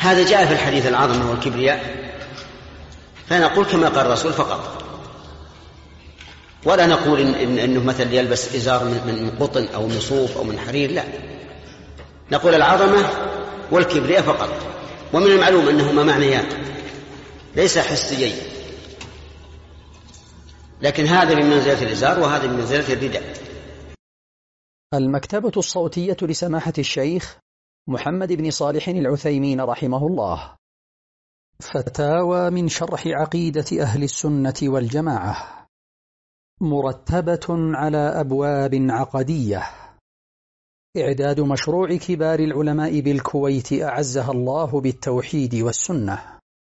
هذا جاء في الحديث العظمة والكبرياء، فنقول كما قال الرسول فقط، ولا نقول إنه مثل يلبس إزار من قطن أو من صوف أو من حرير، لا، نقول العظمة والكبرياء فقط. ومن المعلوم أنهما معنيان ليس حسيين، لكن هذا من منزلة الإزار وهذا من منزلة الرداء. المكتبة الصوتية لسماحة الشيخ محمد بن صالح العثيمين رحمه الله. فتاوى من شرح عقيدة أهل السنة والجماعة، مرتبة على أبواب عقدية. إعداد مشروع كبار العلماء بالكويت أعزها الله بالتوحيد والسنة.